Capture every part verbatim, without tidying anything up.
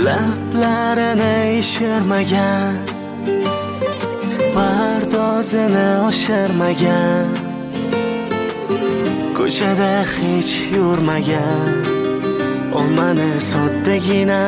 lablarini ishirmagan, pardozini oshirmagan, ko'chada hech yurmagan, olmani soddagina.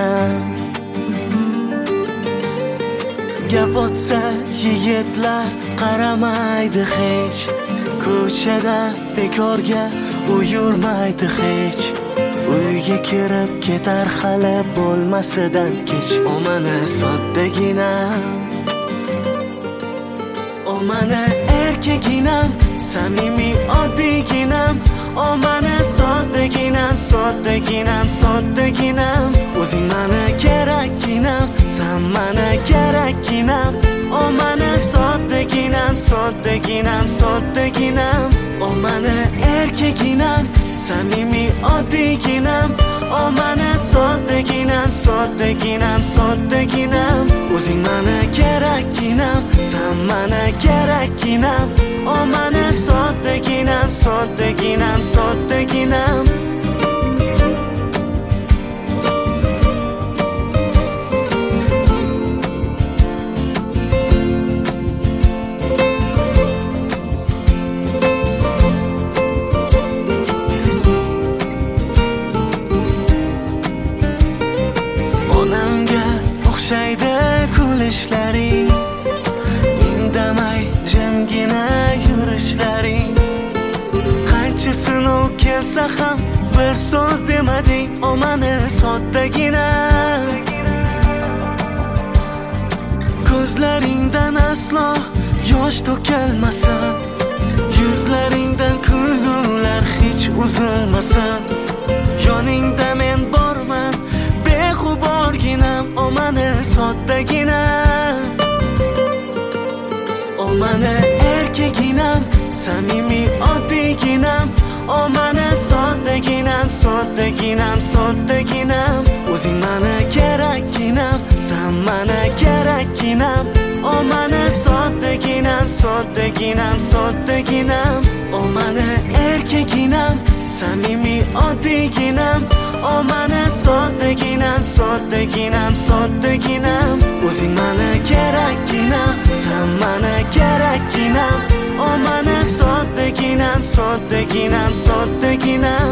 Gap otsa yigitlar qaramaydi hech, ko'chada bekorga u yurmaydi hech. Uyga kirib ketar hali bo'lmasidan kech, olmani soddagina. Olmani erkaginam, samimiy oddiginam, olmani soddaginam, soddaginam, soddaginam. O'zing mani kerakginam, sen mani kerakginam, olmani soddaginam, soddaginam, soddaginam. Olmani erkaginam, samimiy oddiginam, olmani soddaginam, soddaginam, soddaginam. O'zing mani kerakginam, sen mani kerakginam, olmani soddaginam, soddaginam, soddaginam. Onamga o'xshaydi kulishlaring, indamay jimgina yurishlaring. Qancha sinov kelsa ham bir so'z demading, olmani soddagina. Ko'zlaringdan aslo yosh to'kilmasin, yuzlaringdan kulgular hech uzilmasin. Yoningda men borman, beg'uborginam, olmani soddagina. Olmani erkaginam, samimiy oddiginam, olmani soddaginam, soddaginam, soddaginam. O'zing mani kerakginam, sen mani kerakginam, olmani soddaginam, soddaginam, soddaginam. Olmani erkaginam, samimiy oddiginam, olmani soddaginam, soddaginam, soddaginam. O'zing mani kerakginam, sen mani kerakginam, olmani soddaginam, soddaginam, soddaginam.